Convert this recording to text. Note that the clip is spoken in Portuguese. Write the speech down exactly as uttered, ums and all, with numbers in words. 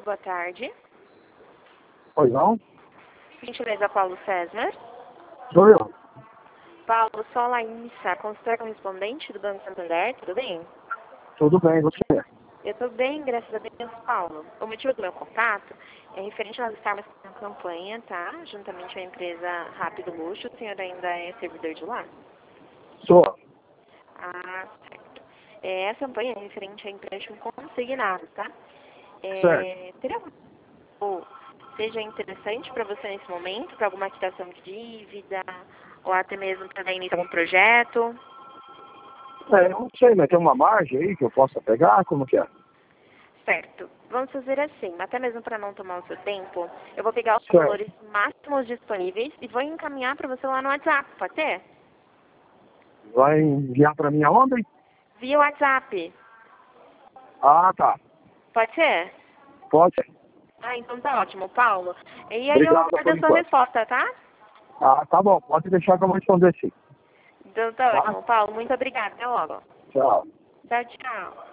boa tarde. Pois não? Gentileza, Paulo César. Sou eu. Paulo, sou a Laísa, consultora correspondente do Banco Santander, tudo bem? Tudo bem, você? Eu estou bem, graças a Deus, Paulo. O motivo do meu contato é referente a nós estarmos com uma campanha, tá? Juntamente com a empresa Rápido Luxo. O senhor ainda é servidor de lá? Sou. Ah, certo. É, essa campanha é referente a empréstimo consignado, tá? É, Certo. teria algum ou seja interessante para você nesse momento, para alguma quitação de dívida, ou até mesmo para dar início a algum projeto? É, eu não sei, mas tem uma margem aí que eu possa pegar? Como que é? Certo. Vamos fazer assim, até mesmo para não tomar o seu tempo, eu vou pegar os Certo. valores máximos disponíveis e vou encaminhar para você lá no WhatsApp, pode ser? Vai enviar para mim aonde? Via WhatsApp, Ah, tá. pode ser? Pode ser. Ah, então tá ótimo, Paulo. E aí eu Obrigado aguardo por a sua enquanto. resposta, tá? Ah, tá bom. Pode deixar que eu vou responder sim. Então tá Tá? ótimo, Paulo. Muito obrigada. Até logo. Tchau. Tchau, tchau.